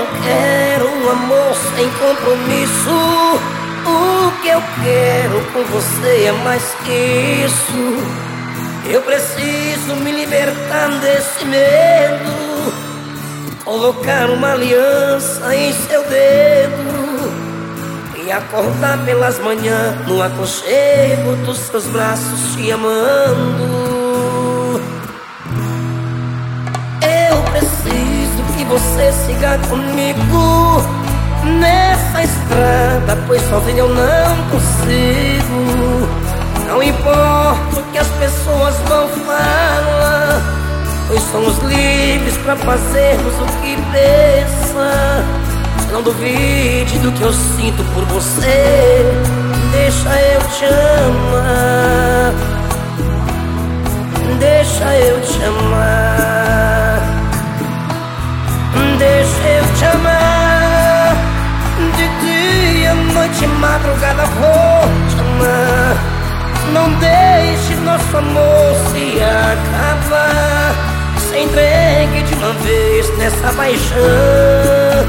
não quero um amor sem compromisso. O que eu quero com você é mais que isso. Eu preciso me libertar desse medo, colocar uma aliança em seu dedo e acordar pelas manhãs no aconchego dos seus braços te amando. Eu preciso que você siga comigo nessa estrada, pois sozinho eu não consigo. Não importa o que as pessoas vão falar, pois somos livres pra fazermos o que pensa. Não duvide do que eu sinto por você, deixa eu te amar, deixa eu te amar, deixa eu te amar. De dia, noite, madrugada vou te amar. Não deixe nosso amor se acabar. Se entregue de uma vez nessa paixão.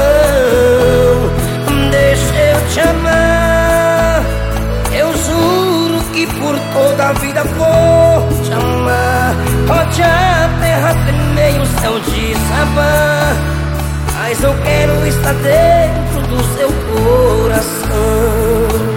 Deixa eu te amar. Eu juro que por toda a vida vou te amar. Pode a terra tremer e o céu desabar, mas eu quero estar dentro do seu coração.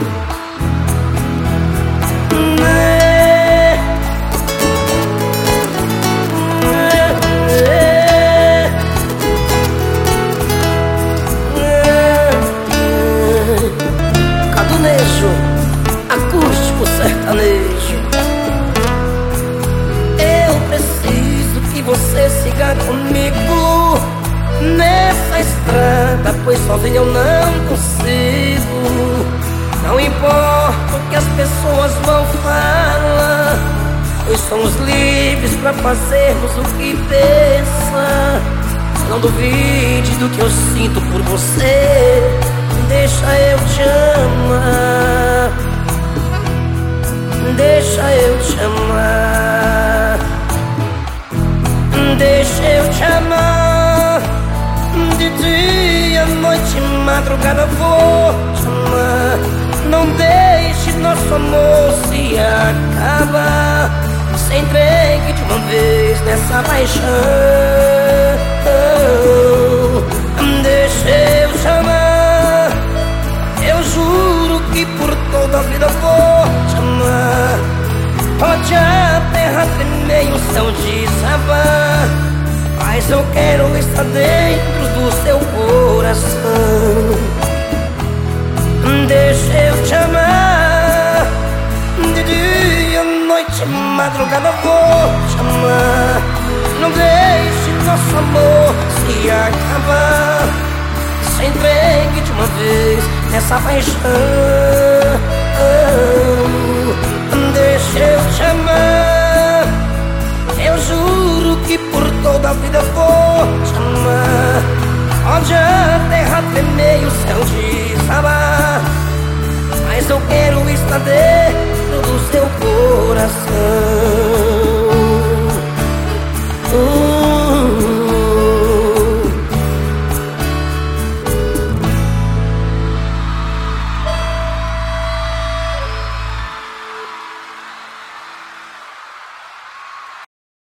Cadunejo, acústico sertanejo. Eu preciso que você siga comigo nessa estrada, pois sozinho eu não consigo. Não importa o que as pessoas vão falar, pois somos livres pra fazermos o que pensa. Não duvide do que eu sinto por você, deixa eu te amar, deixa eu te amar, deixa eu te amar. De dia, noite, madrugada vou te amar. Não deixe nosso amor se acabar. Se entregue de uma vez nessa paixão. Deixa eu te amar. Eu juro que por toda a vida vou te amar. Pode a terra tremer e o céu desabar, mas eu quero estar dentro do seu coração. Deixa eu te amar. De dia, noite, madrugada vou te amar. Não deixe nosso amor se acabar. Se entregue de uma vez nessa paixão. Deixa eu te amar. Eu juro que por toda a vida vou te amar. Onde a terra tremer e o céu desabar, mas eu quero estar dentro do seu coração.